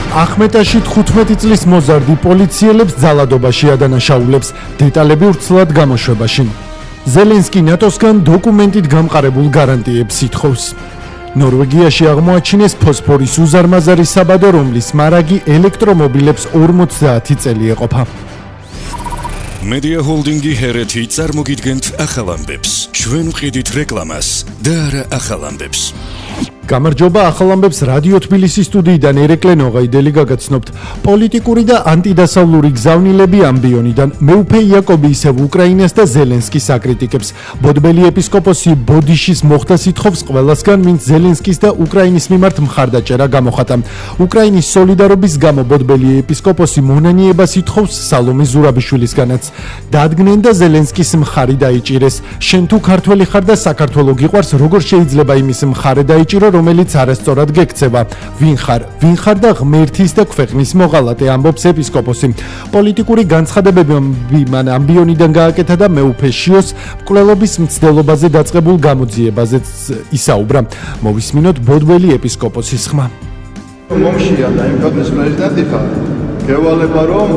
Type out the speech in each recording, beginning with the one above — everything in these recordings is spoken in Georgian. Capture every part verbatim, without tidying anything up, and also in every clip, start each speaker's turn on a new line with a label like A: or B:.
A: ახმეტაში თხუთმეტი წლის მოზარდი პოლიციელებს ძალადობაში ადანაშაულებს, დეტალები ვრცლად გამოშვებაში. ზელენსკი ნატოსგან დოკუმენტით გამყარებულ გარანტიებს ითხოვს. ნორვეგიაში აღმოაჩინეს ფოსფორის უზარმაზარი საბადო, რომლის მარაგი ელექტრომობილებს ორმოცდაათი წელი ეყოფა.
B: Media Holdingi ჰერეთი წარმოგიდგენთ ახალ ამბებს. ჩვენ ვყიდით რეკლამას და არა ახალ ამბებს.
A: გამარჯობა, ახალ ამბებს რადიო თბილისის სტუდიიდან ერეკლე ნოღაიდელი გაგაცნობთ. პოლიტიკური და ანტიდასავლური გზავნილები ამბიონიდან მეუფე იაკობი ისევ უკრაინას და ზელენსკის აკრიტიკებს. ბოდბელი ეპისკოპოსი ბოდიშის მოხდას ითხოვს ყველასგან, ვინც ზელენსკის და უკრაინის მიმართ მხარდაჭერა გამოხატა. უკრაინის სოლიდარობის გამო ბოდბელი ეპისკოპოსი მონანიებას ითხოვს სალომე ზურაბიშვილისგანაც. დადგნენ და ზელენსკის მხარი დაიჭირეს. შენ თუ ქართველი ხარ და საქართველო გიყვარს, როგორ შეიძლება იმის მხარე დაიჭირო, რომელიც არასწორად გექცევა. ვინ ხარ? ვინ ხარ და ღმერთის და ქვეყნის მოღალატე, ამბობს ეპისკოპოსი. პოლიტიკური განცხადებები მან ამბიონიდან გააკეთა და მეუფე შიოს მკვლელობის მცდელობაზე დაწყებულ გამოძიებაზეც ისაუბრა. მოვისმინოთ ბოდბელი ეპისკოპოსის ხმა.
C: მომშია და იმ ქვეყნის პრეზიდენტი ხარ. გევალება რომ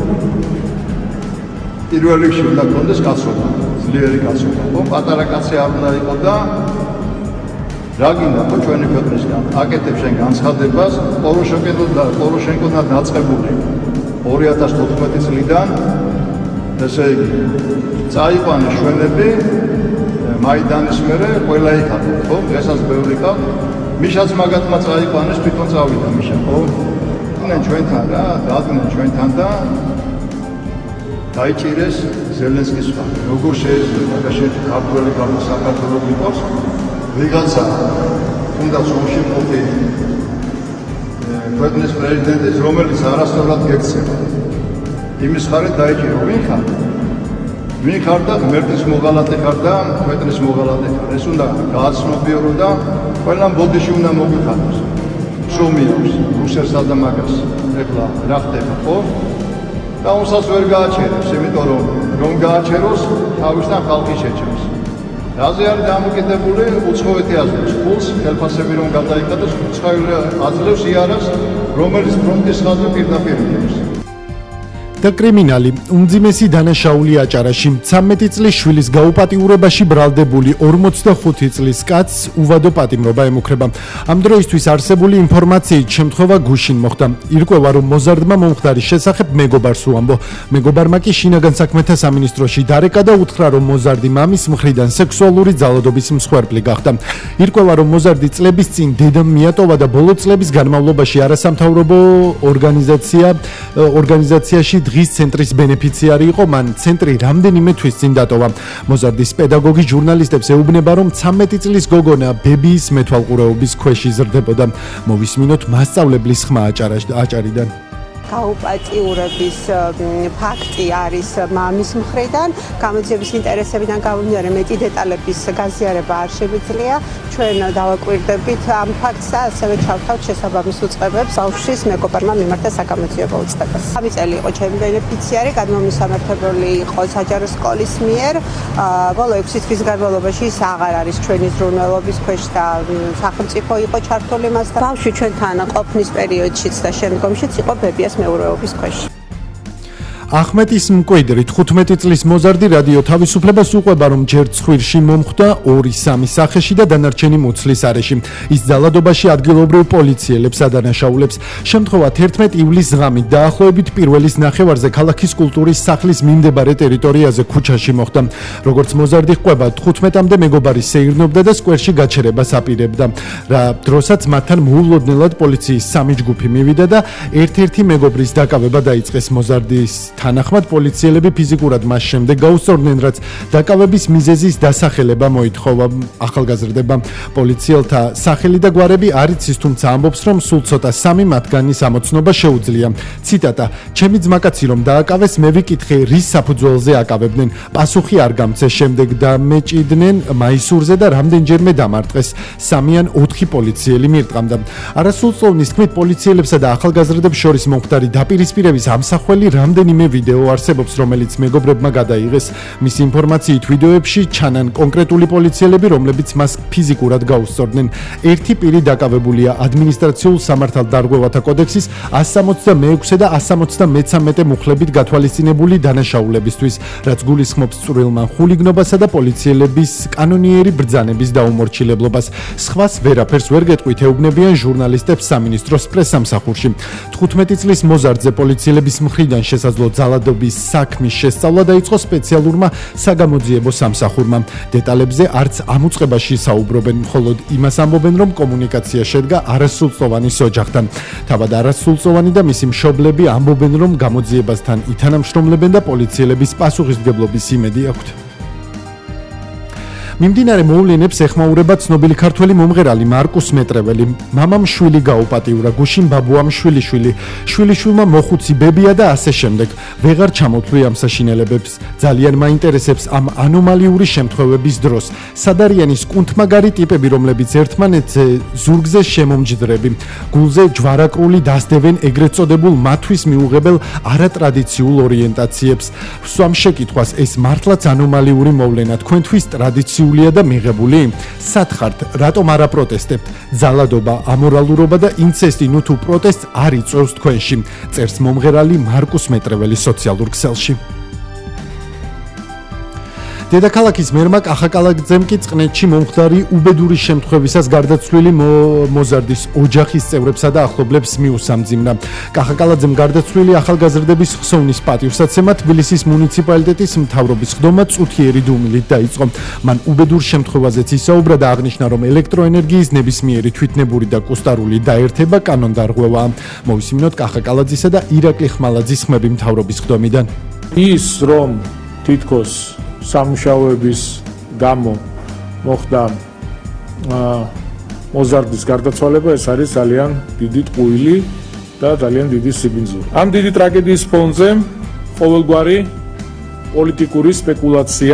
C: პირველ რიგში უნდა გქონდეს კაცობა, ძლიერი კაცობა. ხო, პატარა კაცი არ უნდა იყო და რა გინდა ხო ჩვენი ქვეყნისგან აკეთებ შენ განცხადებას პოროშენკო და პოროშენკოდან დაწყებული ორი ათას თოთხმეტი წლიდან ესე იგი წაიყვანეს შვენები მაიდანის მერე ყველა იქადა ხო დღესაც ბევრი ყავ მიშაც მაგათმა წაიყვანეს თვითონ წავიდა მიშა ხო იყვნენ ჩვენთან რა დადგნენ ჩვენთან და დაიჭირეს ზელენსკის სხვა როგორ შეიძლება და შეიძლება ქართველი გამო საქართველოს იყოს ვიღაცა თუნდაც უშინ მოდი ქვეყნის პრეზიდენტის რომელიც არასწორად გექცევა იმის ხარეთ დაიჭირო ვინ ხარ ვინ ხარ და ღმერთის მოღალატე ხარ და ქვეყნის მოღალატე ხარ ეს უნდა გააცნობიერო და ყველამ ბოდიში უნდა მოგვიხადოს შრომი აქვს რუსეთსა და მაგას ეხლა რა ხდება ხო და უსაც ვერ გააჩერებს იმიტომ რომ რომ გააჩეროს თავისთან ხალხი შეჭერს რაზე არის დამოკიდებული უცხოეთი აზრებს ფულს ხელფასები რომ გადაიკადოს უცხოელი აზრებს იარას რომელიც ფრონტის ხაზზე პირდაპირ იღებს
A: და კრიმინალი უმძიმესი დანაშაული აჭარაში ცამეტი წლის შვილის გაუპატიურებაში ბრალდებული ორმოცდახუთი წლის კაცს უვადო პატიმრობა ემუქრება. ამ დროისთვის არსებული ინფორმაციით შემთხვევა გუშინ მოხდა. ირკვევა რომ მოზარდმა მომხდარის შესახებ მეგობარს უამბო. მეგობარმა კი შინაგან საქმეთა სამინისტროში დარეკა და უთხრა რომ მოზარდი მამის მხრიდან სექსუალური ძალადობის მსხვერპლი გახდა. ირკვევა რომ მოზარდი წლების წინ დედამ მიატოვა და ბოლო წლების განმავლობაში არასამთავრობო ორგანიზაცია ორგანიზაციაში დღის ცენტრის ბენეფიციარი იყო, მან ცენტრი რამდენიმე თვის წინ დატოვა. მოზარდის პედაგოგი ჟურნალისტებს ეუბნება, რომ ცამეტი წლის გოგონა ბებიის მეთვალყურეობის ქვეშ იზრდებოდა. მოვისმინოთ მასწავლებლის ხმა აჭარიდან.
D: გაუპატიურების ფაქტი არის მამის მხრიდან, გამოძიების ინტერესებიდან გამომდინარე მეტი დეტალების გაზიარება არ შემიძლია. ჩვენ დავაკვირდებით ამ ფაქტს და ასევე ჩავთავთ შესაბამის უწყებებს ბავშვის მეგობარმა მიმართა საგამოძიებო უწყებას. სამი წელი იყო ჩემი ბენეფიციარი, გადმომისამართებელი იყო საჯარო სკოლის მიერ. ბოლო ექვსი თვის განმავლობაში ის აღარ არის ჩვენი ზრუნველობის ქვეშ და სახელმწიფო იყო ჩართული მას და ბავშვი ჩვენთან ყოფნის პერიოდშიც და შემდგომშიც იყო ბებიას მეურვეობის ქვეშ.
A: ახმეტის მკვიდრი თხუთმეტი წლის მოზარდი რადიო თავისუფლებას უყვება, რომ ჯერ ცხვირში მომხვდა ორი სამი სახეში და დანარჩენი მუცლის არეში. ის ძალადობაში ადგილობრივ პოლიციელებს ადანაშაულებს. შემთხვევა თერთმეტი ივლისის ღამით დაახლოებით პირველის ნახევარზე ქალაქის კულტურის სახლის მიმდებარე ტერიტორიაზე ქუჩაში მოხდა. როგორც მოზარდი ყვება, თხუთმეტამდე მეგობარი სეირნობდა და სკვერში გაჩერებას აპირებდა. რა დროსაც მათთან მოულოდნელად პოლიციის სამი ჯგუფი მივიდა და ერთ-ერთი მეგობრის დაკავება დაიწყეს. მოზარდის თანახმად პოლიციელები ფიზიკურად მას შემდეგ გაუსწორდნენ, რაც დაკავების მიზეზის დასახელება მოითხოვა. ახალგაზრდება პოლიციელთა სახელი და გვარები არ იცის, თუმცა ამბობს, რომ სულ ცოტა სამი მათგანის ამოცნობა შეუძლია. ციტატა: ჩემი ძმაკაცი რომ დააკავეს, მე ვიკითხე, რის საფუძველზე აკავებდნენ. პასუხი არ გამცე, შემდეგ დამეჭიდნენ მაისურზე და რამდენჯერმე დამარტყეს. სამი ან ოთხი პოლიციელი მირტყამდა. არასრულწლოვნის თქმით, პოლიციელებსა და ახალგაზრდებს შორის მომხდარი დაპირისპირების ამსახველი რამდენიმე ვიდეო არსებობს, რომელიც მეგობრებმა გადაიღეს. მის ინფორმაციით ვიდეოებში ჩანან კონკრეტული პოლიციელები, რომლებიც მას ფიზიკურად გაუსწორდნენ. ერთი პირი დაკავებულია ადმინისტრაციულ სამართალდარღვევათა კოდექსის one sixty-six და one sixty-three მუხლებით გათვალისწინებული დანაშაულებისთვის, რაც გულისხმობს წვრილმან ხულიგნობასა და პოლიციელების კანონიერი ბრძანების დაუმორჩილებლობას. სხვას ვერაფერს ვერ გეტყვით, ეუბნებიან ჟურნალისტებს სამინისტროს პრესსამსახურში. თხუთმეტი წლის მოზარდზე პოლიციელების მხრიდან შესაძლო ძალადობის საქმის შესწავლა დაიწყო სპეციალურმა საგამოძიებო სამსახურმა. დეტალებზე არც ამ უწყებაში საუბრობენ, მხოლოდ იმას ამბობენ, რომ კომუნიკაცია შედგა არასრულწლოვანის ოჯახთან. თავად არასრულწლოვანი და მისი მშობლები ამბობენ, რომ გამოძიებასთან ითანამშრომლებენ და პოლიციელების პასუხისმგებლობის იმედი აქვთ. მიმდინარე მოვლენებს ეხმაურება ცნობილი ქართველი მომღერალი მარკუს მეტრეველი. მამამ შვილი გაუპატიურა, გუშინ ბაბუამ შვილიშვილი, შვილიშვილმა მოხუცი ბებია და ასე შემდეგ. ვეღარ ჩამოთვლი ამ საშინელებებს. ძალიან მაინტერესებს ამ ანომალიური შემთხვევების დროს. სად არიან ის კუნთმაგარი ტიპები, რომლებიც ერთმანეთზე ზურგზე შემომჯდრები, გულზე ჯვარაკრული დასდევენ ეგრეთ წოდებულ მათთვის მიუღებელ არატრადიციულ ორიენტაციებს. სვამ შეკითხვას, ეს მართლაც ანომალიური მოვლენა თქვენთვის ტრადიციულ და მიღებული? სათხართ, რატომ არა პროტესტებთ? ძალადობა, ამორალურობა და ინცესტი ნუ თუ პროტესტს არ იწვევს თქვენში, წერს მომღერალი მარკუს მეტრეველი სოციალურ ქსელში. დედაქალაქის მერმა კახაკალაძემ კი წყნეთში მომხდარი უბედური შემთხვევისას გარდაცვლილი მოზარდის ოჯახის წევრებსა და ახლობლებს მიუსამძიმნა. კახაკალაძემ გარდაცვლილი ახალგაზრდების ხსოვნის პატივსაცემად თბილისის მუნიციპალიტეტის მთავრობის ხდომა წუთიერი დუმილით დაიწყო. მან უბედურ შემთხვევაზეც ისაუბრა და აღნიშნა, რომ ელექტროენერგიის ნებისმიერი თვითნებური და კუსტარული დაერთება კანონდარღვევაა. მოვისმინოთ კახაკალაძისა და ირაკლი ხმალაძის ხმები მთავრობის ხდომიდან.
E: ის რომ თითქოს სამუშაოების გამო მოხდა მოზარდის გარდაცვალება, ეს არის ძალიან დიდი ტყუილი და ძალიან დიდი სიბინძური. ამ დიდი ტრაგედიის ფონზე ყოველგვარი პოლიტიკური სპეკულაცია,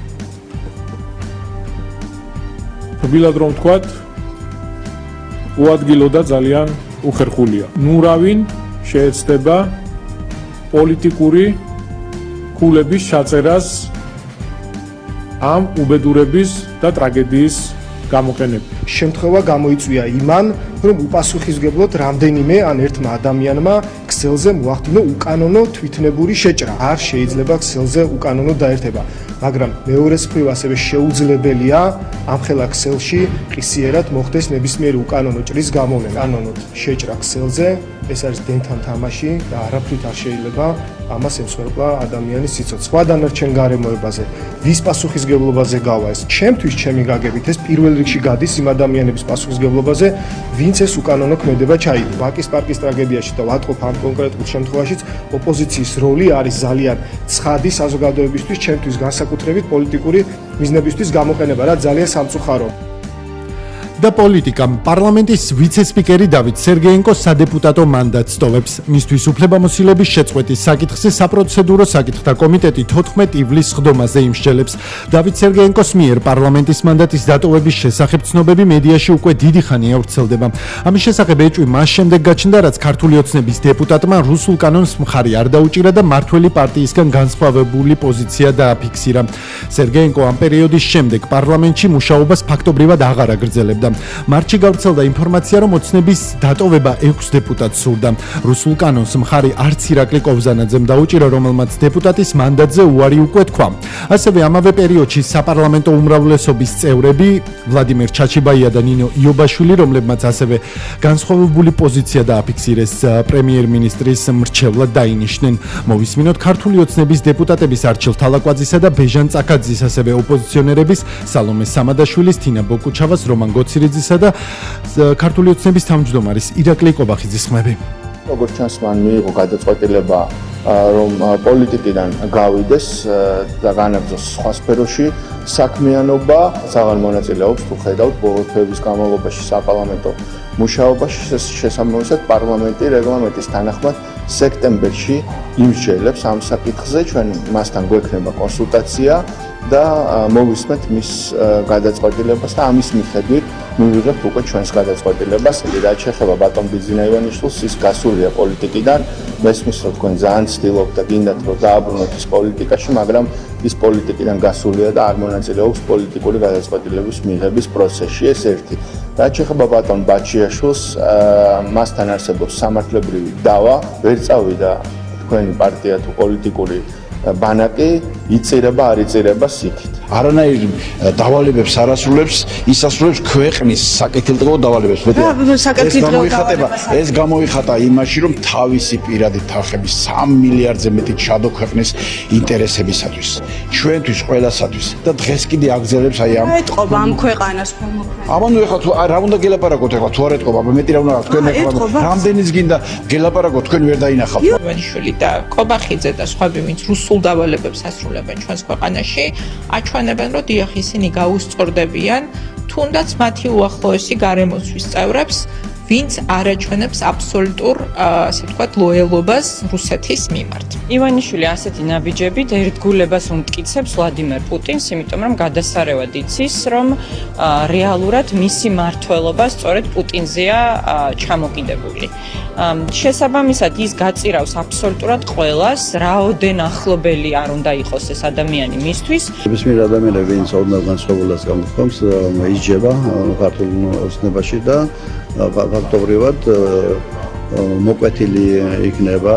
E: რბილად რომ ვთქვათ, უადგილო და ძალიან უხერხულია. ნურავინ შეეცდება პოლიტიკური ქულების ჩაწერას ამ უბედურების და ტრაგედიის გამოყენებით.
F: შემთხვევა გამოიწვია იმან, რომ უპასუხისმგებლოდ რამდენიმე ან ერთმა ადამიანმა ქსელზე მოახდინო უკანონო თვითნებური შეჭრა. არ შეიძლება ქსელზე უკანონო დაერთება, მაგრამ მეორეს მხრივ ასევე შეუძლებელია ამხელა ქსელში ყისიერად მოხდეს ნებისმიერი უკანონო ჭრის გამოვლენა. კანონოდ შეჭრა ქსელზე, ეს არის დენთან თამაში და არაფრით არ შეიძლება ამას ემსხვერპლა ადამიანის სიცოცხლე. სხვა დანარჩენ გარემოებაზე, ვის პასუხისმგებლობაზე გავა ეს? ჩემთვის, ჩემი გაგებით, ეს პირველ რიგში გადის იმ ადამიანების პასუხისმგებლობაზე, ვინც ეს უკანონო ქმედება ჩაიგდო. ვაკის პარკის ტრაგედიაში და ვატყობ ამ კონკრეტულ შემთხვევაშიც ოპოზიციის როლი არის ძალიან ცხადი საზოგადოებისთვის, ჩემთვის განსაკუთრებით პოლიტიკური მიზნებისთვის გამოყენება, რაც ძალიან სამწუხაროა.
A: და პოლიტიკამ პარლამენტის ვიცე-სპიკერი დავით სერგეენკო სადეპუტატო მანდატს ტოვებს. მისთვის უფლებამოსილების შეწყვეტის საკითხზე საპროცედურო საკითხთა კომიტეტი თოთხმეტ ივლისს ხდომაზე იმსჯელებს. დავით სერგეენკოს მიერ პარლამენტის მანდატის დატოვების შესახებ ცნობები მედიაში უკვე დიდი ხანია ვრცელდება. ამის შესახებ ეჭვი მას შემდეგ გაჩნდა, რაც ქართული ოცნების დეპუტატმა რუსულ კანონს მხარი არ დაუჭირა და მართველი პარტიისგან განსხვავებული პოზიცია დააფიქსირა. სერგეენკო ამ პერიოდის შემდეგ პარლამენტში მუშაობას ფაქტობრივად აღარ აგრძელებდა. მარტში გავრცელდა ინფორმაცია, რომ ოცნების დატოვება ექვს დეპუტატს სურდა. რუსულ კანონს მხარი არც ირაკლი კოვზანაძემ დაუჭირა, რომელმაც დეპუტატის მანდატზე უარი უკვე თქვა. ასევე ამავე პერიოდში საპარლამენტო უმრავლესობის წევრები ვლადიმერ ჩაჩიბაია და ნინო იობაშვილი, რომლებმაც ასევე განსხვავებული პოზიცია დააფიქსირეს პრემიერ-მინისტრის მრჩევლად დაინიშნენ. მოვისმინოთ ქართული ოცნების დეპუტატების არჩილ თალაკვაძისა და ბეჟან წაკაძის, ასევე ოპოზიციონერების სალომე სამადაშვილის, თინა ბოკუჩავას, რომან გოცირიძისა და ქართული ოცნების თავმჯდომარის ირაკლი კობახიძის ხმები.
G: როგორც ჩანს, მან მიიღო გადაწყვეტილება, რომ პოლიტიკიდან გავიდეს და განაგრძოს სხვა სფეროში საქმიანობა. საღარ მონაწილეობს, თუ ხედავთ, ბოლო თვეების განმავლობაში საპარლამენტო მუშაობაში, შესაბამისად პარლამენტი რეგლამენტის თანახმად სექტემბერში იმსჯელებს ამ საკითხზე. ჩვენ მასთან გვექნება კონსულტაცია და მოვისმენთ მის გადაწყვეტილებას და ამის მიხედვით მივიღებთ უკვე ჩვენს გადაწყვეტილებას. რაც შეეხება ბატონ ბიძინა ივანიშვილს, ის გასულია პოლიტიკიდან. მესმის რომ თქვენ ძალიან ცდილობთ და გინდათ რომ დააბრუნოთ ის პოლიტიკაში, მაგრამ ის პოლიტიკიდან გასულია და არ მონაწილეობს პოლიტიკური გადაწყვეტილების მიღების პროცესში. ეს ერთი. რაც შეეხება ბატონ ბაჩიაშვილს, მასთან არსებობს სამართლებრივი დავა, ვერ წავიდა თქვენი პარტია თუ პოლიტიკური ბანაკი, იწირება არ იწირება სიქით.
H: არანაირ დავალებებს არ ასრულებს, ის ასრულებს ქვეყნის საკეთილდღეო დავალებებს. ეს გამოიხატება, ეს გამოიხატა იმაში, რომ თავისი პირადი თანხების სამი მილიარდზე მეტი ჩადო ქვეყნის ინტერესებისათვის, ჩვენთვის ყველასათვის და დღეს კიდე აგზელებს აი ამ
I: ეთყობა ამ ქვეყანას
H: ხოლმე. ამან ეხლა თუ რა უნდა გელაპარაკოთ ეხლა თუ არ ეთყობა, მეტი რა უნდა თქვენ ეხლა რამდენიც გინდა გელაპარაკოთ, თქვენ ვერ დაინახავთ.
I: ივანიშვილი და ყობახიძე და სხვები, ვინც რუსულ დავალებებს ასრულებენ ჩვენს ქვეყანაში, აჩვენებენ, რომ დიახ, ისინი გაუსწორდებიან თუნდაც მათი უახლოესი გარემოცვის წევრებს, ვინც არ აჩვენებს აბსოლუტურ, ასე ვთქვათ, ლოიალობას რუსეთის მიმართ. ივანიშვილი ასეთი ნაბიჯებით ერთგულებას უმტკიცებს ვლადიმერ პუტინს, იმიტომ რომ გადასარევად იცის, რომ რეალურად მისი მმართველობა სწორედ პუტინზეა ჩამოკიდებული. შესაბამისად, ის გაწირავს აბსოლუტურად ყველას, რაოდენ ახლობელი არ უნდა იყოს ეს ადამიანი მისთვის.
J: ნებისმიერ ადამიანს, ვინც ოდნავ განსხვავებულებას გამოხდომს, ისჯება ქართულ ოცნებაში და ფაქტობრივად მოკვეთილი იქნება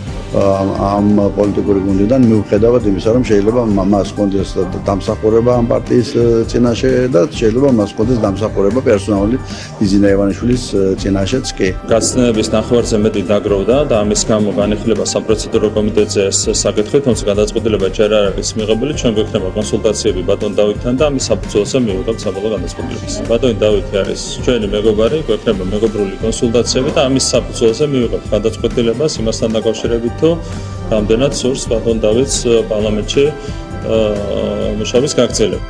J: ამ პოლიტიკური გუნდიდან მიუხედავად იმისა, რომ შეიძლება მას კონდეს დამსახურება ამ პარტიის წინაშე და შეიძლება მას კონდეს დამსახურება პერსონალური ბიძინა ივანიშვილის წინაშეც კი.
K: გაცნების ნახევარზე მეტი დაგროვდა და ამის გამო განიხილება საპროცედურო კომიტეტზე ეს საკითხი, თუმცა გადაწყვეტილება ჯერ არ არის მიღებული, ჩვენ გვექნება კონსულტაციები ბატონ დავითთან და ამის საფუძველზე მივიღებთ საბოლოო გადაწყვეტილებას. ბატონი დავითი არის ჩვენი მეგობარი, გვექნება მეგობრული კონსულტაციები და ამის საფუძველზე მივიღებთ გადაწყვეტილებას იმასთან დაკავშირებით რამდენად სურს ბატონ დავითს პარლამენტში მუშაობის გაგრძელება.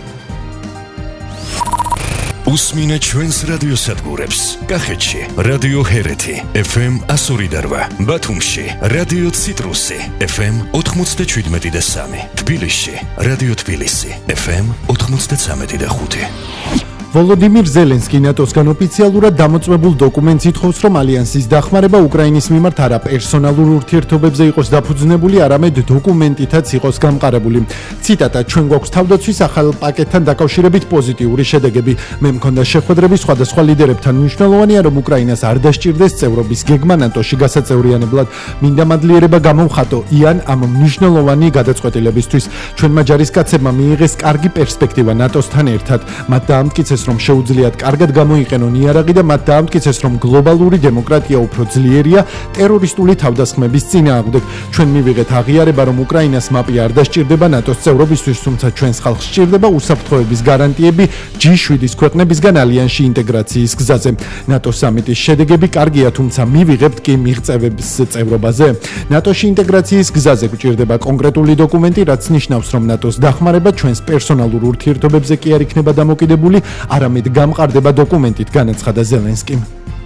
B: უსმინე ჩვენს რადიოსადგურებს. კახეთში რადიო ჰერეთი ეფ ემ εκατო ორი და რვა, ბათუმში რადიო ციტრუსი ეფ ემ ოთხმოცდაშვიდმეტი და სამი, თბილისში რადიო თბილისი ეფ ემ ოთხმოცდაცამეტი და ხუთი.
A: ვოლოდიმირ ზელენსკი ნატოსგან ოფიციალურად დამოწმებულ დოკუმენტს ითხოვს, რომ ალიანსის დახმარება უკრაინის მიმართ არა პერსონალურ ურთიერთობებზე იყოს დაფუძნებული, არამედ დოკუმენტითაც იყოს გამყარებული. ციტატა: ჩვენ გვაქვს თავდაცვის ახალ პაკეტთან დაკავშირებით პოზიტიური შედეგები. მე მქონდა შეხვედრები სხვადასხვა ლიდერებთან. მნიშვნელოვანია, რომ უკრაინას არ დასჭირდეს წევრობის გეგმა ნატოში გასაწევრიანებლად. მინდა მადლიერება გამოვხატო იან ამ მნიშვნელოვანი გადაწყვეტილებისთვის. ჩვენმა ჯარისკაცებმა მიიღეს კარგი პერსპექტივა ნატოსთან ერთად. მათ დაამტკიცეს, რომ შეუძლიათ კარგად გამოიყენონ იარაღი და მათ დაამტკიცეს, რომ გლობალური დემოკრატია უფრო ძლიერია ტერორისტული თავდასხმების წინააღმდეგ. ჩვენ მივიღეთ აღიარება, რომ უკრაინას მაპი არ დასჭირდება ნატოს წევრობისთვის, თუმცა ჩვენს ხალხს სჭირდება უსაფრთხოების გარანტიები ჯი შვიდის ქვეყნებისგან ალიანსში ინტეგრაციის გზაზე. ნატოს სამიტის შედეგები კარგია, თუმცა მივიღებთ კი მიღწევების წევრობაზე. ნატოში ინტეგრაციის გზაზე გვჭირდება კონკრეტული დოკუმენტი, რაც ნიშნავს, რომ ნატოს დახმარება ჩვენს პერსონალურ ურთიერთობებზე კი არ იქნება დამოკიდებული, არამედ გამყარდება დოკუმენტით, განაცხადა ზელენსკიმ.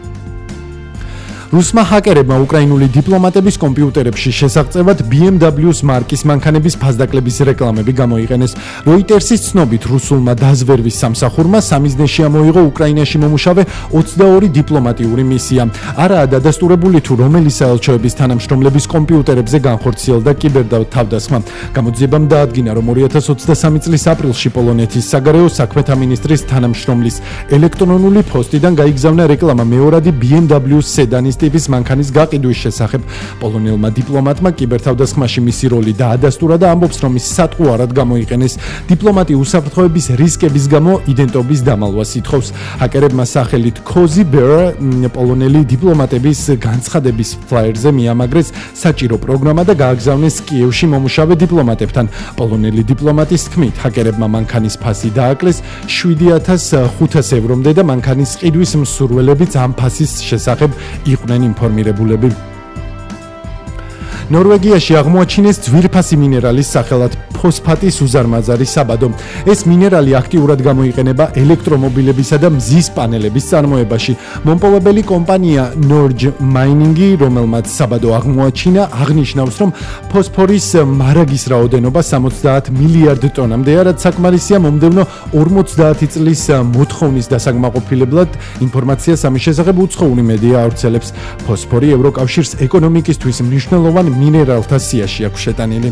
A: რუსმა ჰაკერებმა უკრაინული დიპლომატების კომპიუტერებში შესაღწევად ბი ემ დაბლიუს მარკის მანქანების ფასდაკლების რეკლამები გამოიყენეს. როიტერსის ცნობით, რუსულმა დაზვერვის სამსახურმა სამიზნეში ამოიღო უკრაინაში მომუშავე ოცდაორი დიპლომატიური მისია. არაა დადასტურებული თუ რომელი საელჩოების თანამშრომლების კომპიუტერებზე განხორციელდა კიბერთავდასხმა. გამოძიებამ დაადგინა, რომ ორი ათას ოცდასამი წლის აპრილში პოლონეთის საგარეო საქმეთა მინისტრის თანამშრომლის ელექტრონული პოსტიდან გაიგზავნა რეკლამა მეორადი ბი ემ დაბლიუს სედანის ტიპის მანქანის გაყიდვის შესახებ. პოლონელმა დიპლომატმა კიბერთავდასხმაში მისი როლი დაადასტურა და ამბობს, რომ ის სატყუარად გამოიყენეს. დიპლომატი უსაფრთხოების რისკების გამო იდენტობის დამალვას ითხოვს. ჰაკერებმა სახელით Cozy Bear პოლონელი დიპლომატების განცხადების ფლაიერზე მიამაგრეს საჭირო პროგრამა და გააგზავნეს კიევში მომუშავე დიპლომატებთან. პოლონელი დიპლომატის თქმით, ჰაკერებმა მანქანის ფასი დააკლეს შვიდი ათას ხუთას ევრომდე და მანქანის ყიდვის მსურველებიც ამ ფასის შესახებ იყვნენ ინფორმირებულები. ნორვეგიაში აღმოაჩინეს ძვირფასი მინერალის სახელად ფოსფატის უზარმაზარი საბადო. ეს მინერალი აქტიურად გამოიყენება ელექტრომობილებისა და მზის პანელების წარმოებაში. მომპოვებელი კომპანია Norge Mining, რომელმაც საბადო აღმოაჩინა, აღნიშნავს, რომ ფოსფორის მარაგის რაოდენობა სამოცდაათ მილიარდ ტონამდეა, რაც საკმარისია მომდევნო ორმოცდაათი წლის მოთხოვნის დასაკმაყოფილებლად. ინფორმაციას ამის შესახებ უცხოური მედია ავრცელებს. ფოსფორი ევროკავშირის ეკონომიკისთვის მნიშვნელოვან მინერალთა სიაში აქვს შეტანილი.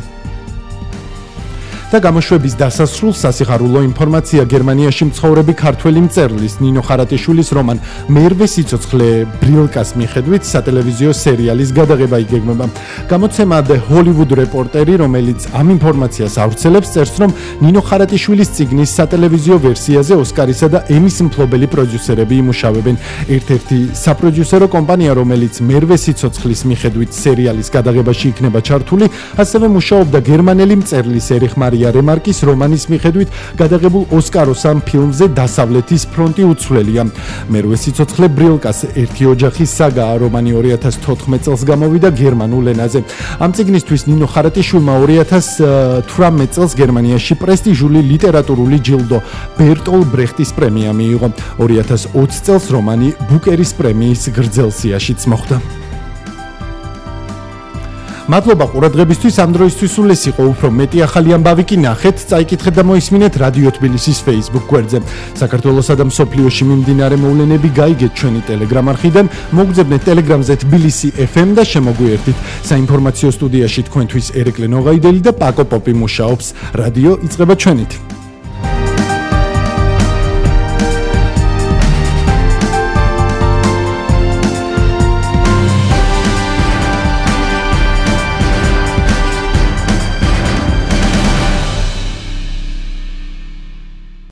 A: და გამოშვების დასასრულს სასიხარულო ინფორმაცია გერმანიაში მცხოვრები ქართველი მწერლის ნინო ხარატიშვილის რომან მერვე სიცოცხლე ბრილკას მიხედვით სატელევიზიო სერიალის გადაღება იგეგმება. გამოცემა The Hollywood Reporter, რომელიც ამ ინფორმაციას ავრცელებს, წერს, რომ ნინო ხარატიშვილის წიგნის სატელევიზიო ვერსიაზე ოსკარისა და ემის მფლობელი პროდიუსერები იმუშავებენ. ერთ-ერთი საპროდიუსერო კომპანია, რომელიც მერვე სიცოცხლის მიხედვით სერიალის გადაღებაში იქნება ჩართული, ასევე მუშაობდა გერმანელი მწერლის ერიხ მარია რემარკის რომანის მიხედვით გადაღებულ ოსკაროს ამ ფილმზე დასავლეთის ფრონტი უცვლელია. მერვე სიცოცხლე ბრილკას ერთი ოჯახის საგაა. რომანი ორი ათას თოთხმეტ წელს გამოვიდა გერმანულ ენაზე. ამ წიგნისთვის ნინო ხარატიშვილმა ორი ათას თვრამეტ წელს გერმანიაში პრესტიჟული ლიტერატურული ჯილდო ბერტოლ ბრეხტის პრემია მიიღო. ორი ათას ოცი წელს რომანი ბუკერის პრემიის გრძელ სიაშიც მოხვდა. მადლობა ყურადღებისთვის. ამ დროისთვის სულ ეს იყო. უფრო მეტი ახალი ამბავი კი ნახეთ, წაიკითხეთ და მოისმინეთ რადიო თბილისის Facebook გვერდზე. საქართველოსა და მსოფლიოში მიმდინარე მოვლენები გაიგეთ ჩვენი Telegram არხიდან, მოგძებნეთ Telegram-ზე თბილისი ეფ ემ და შემოგვიერთდით. საინფორმაციო სტუდიაში თქვენთვის ერეკლე ნოღაიდელი და პაკო პოპი მუშაობს. რადიო იწყება ჩვენით.